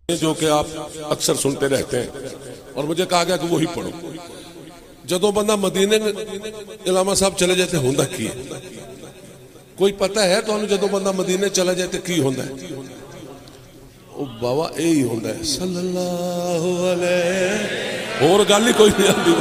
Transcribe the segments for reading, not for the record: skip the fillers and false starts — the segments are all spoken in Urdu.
جو کہ آپ اکثر سنتے رہتے ہیں اور مجھے کہا گیا کہ وہی پڑھو. جدو بندہ مدینے علامہ صاحب چلے جاتے ہوندہ کی ہے کوئی پتہ ہے تو جدو بندہ مدینے چلے جاتے کی ہوندہ ہے او بابا اے ہی ہوندہ ہے صلی اللہ علیہ اور گالی کوئی نہیں آتی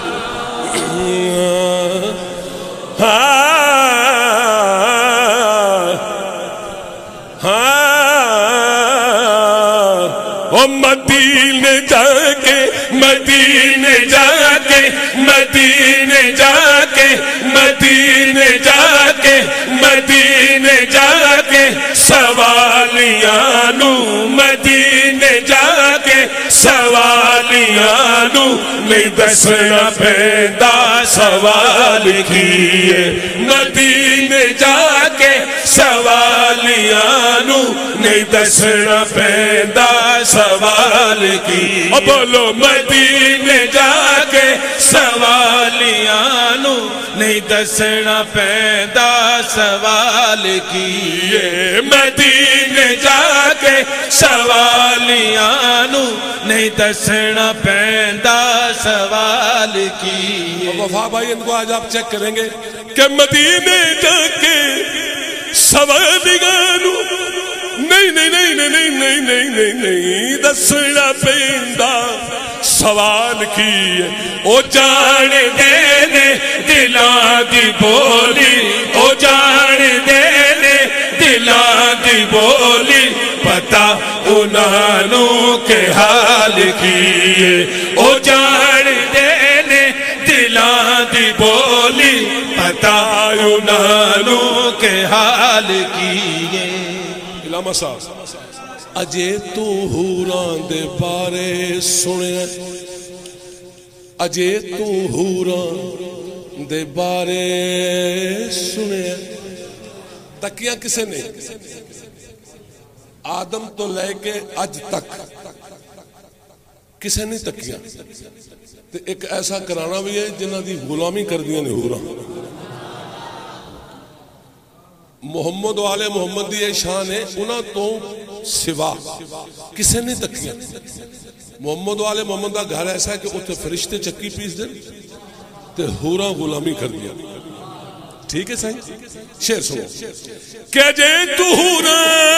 مدینے جا کے مدینے جا کے مدینے جا کے مدینے جا کے مدینے جا کے سوالیاں نو مدینے جا کے سوالیاں نو نہیں دسنا پیندا سوال کیے مدینے جا کے سوالیاں نو نہیں دسنا پیندا سوال کی بولو مدینے جا کے سوالیاں نو نہیں دسنا پیندا سوال کی مدینے جا کے سوالیاں نو نہیں دسنا پیندا سوال کی. وفا بھائی ان کو آج آپ چیک کریں گے کہ مدینے جا کے سوالیاں نو نہیں نہیں نہیں نہیں نہیں نہیں نہیں نہیں دسنا پیندا سوال کی او جان دے نے دلاں دی بولی او جان دے نے دلاں دی بولی پتہ انہاں نو کے حال کی او جان دے نے دلاں دی بولی پتہ انہاں نو کے حال کی. علامہ صاحب اجے تو حوراں دے بارے سنیا اجے تو حوراں دے بارے سنیا تکیاں کسے نے آدم تو لے کے اج تک کسے نے تکیاں تے ایک ایسا کرانا بھی ہے جنہاں دی غلامی کر دیا نے حوراں محمد والے محمد دی شان ہے انہاں تو سوا کسے نے تکیاں محمد والے محمد دا گھر ایسا ہے کہ اتنے فرشتے چکی پیس دیں تے حوراں غلامی کر دیا. ٹھیک ہے صحیح شعر سنو کہ جے تو حوراں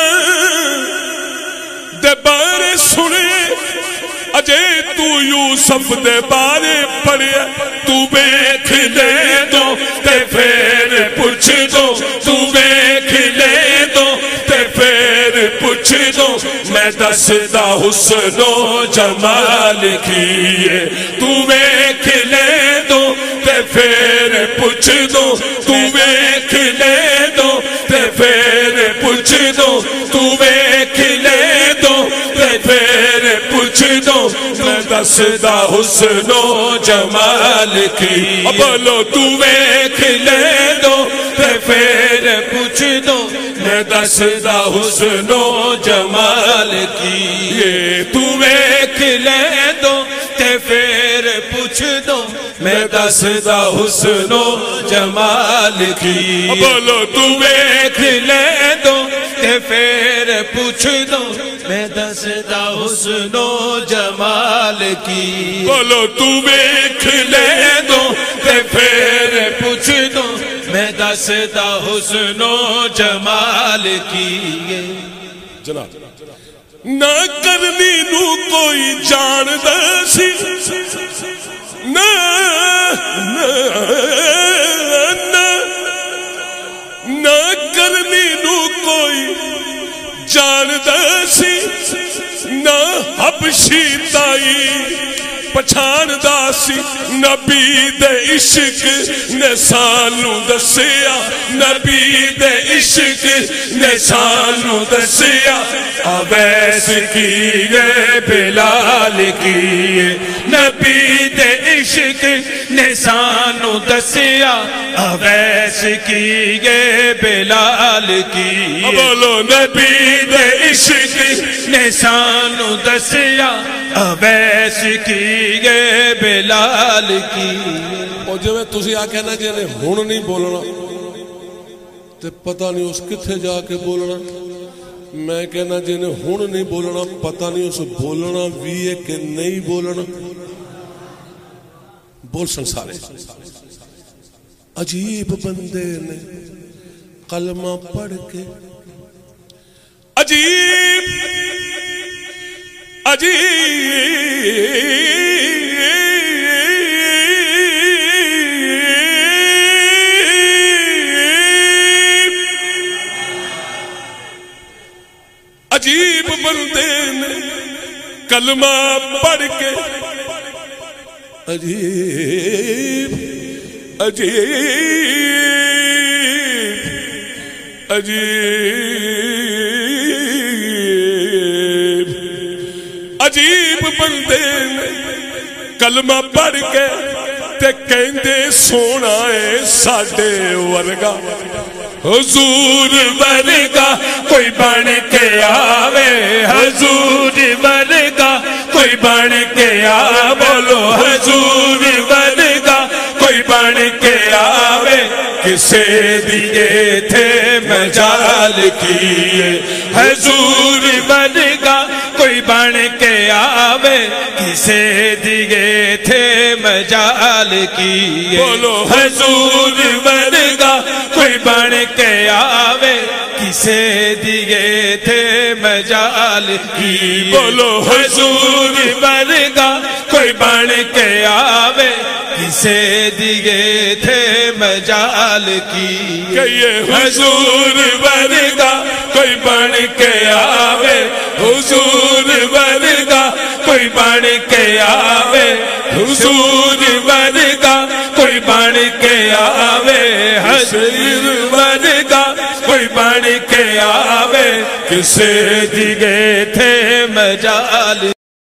دے بارے سنے اجے تو یوسف دے بارے پڑھے تو ویکھ لے دو تے پھر پوچھ دو تو ویکھ لے دو تے پھر پوچھ دو میں دسدا حسن و جمال کیے تو ویکھ لے دو تے پھر پوچھ دو تو ویکھ لے دو تے پھر پوچھ دو تو ویکھ لے دو تے پھر پوچھ دو میں دسدا حسن و جمال کی. بولو تو ویکھ لے دو تے پھر پوچھ دو میں دسدا حسن و جمال کی. تو ویکھ لے دو تے پھر پوچھ دو میں دسدا حسن و جمال کی. بولو تو ویکھ لے دو تے پھر پوچھ دو میں دسدا حسن و جمال کی. بولو تو ویکھ لے دو تے پھر پوچھ دو میں دسدا حسن و جمال کی. جناب نہ کرنی نو کوئی جاندا سی نہ نہ کرنی نو کوئی جاندا سی نہ حبشی تائی پچھاندا سی نبی دے عشق نے سانو دسیا نبی دے عشق نے سانو دسیا اویس کیے بلال کیے نبی دے عشق نے سانو دسیا اویس کیے بلال کی. بولو نبی دے عشق نے سانو دسیا اویس کیے بلال کی. اور جو تسی آکھے نا جی ہن نہیں بولنا تے پتہ نہیں اس کتھے جا کے بولنا میں کہنا جنہیں ہن نہیں بولنا پتہ نہیں اس بولنا بھی ہے کہ نہیں بولنا. بول سن سارے. عجیب بندے نے کلمہ پڑھ کے عجیب عجیب بندے نے کلمہ پڑھ کے عجیب عجیب عجیب عجیب بندے نے کلمہ پڑھ کے تے کہندے سونا ہے ساڈے ورگا حضور ورگا کوئی بن کے آوے حضور ورگا کوئی بن کے آوے بولو حضور ورگا کوئی بن کے آوے کسے دیے تھے مجال کیے حضور ورگا کوئی بن کے آوے کسے دیے تھے مجال کیے بولو حضور ورگا کوئی بن کے آوے کسے دیے تھے مجال کی بولو حضور ورگا کوئی بن کے آوے کسے دیے تھے مجال کی کہ حضور ورگا کوئی بن کے آوے حضور ورگا کوئی بن کے آوے حضور ورگا کوئی بن کے آوے حضور ورگا کوئی بن کے آوے کسے دیے تھے مجال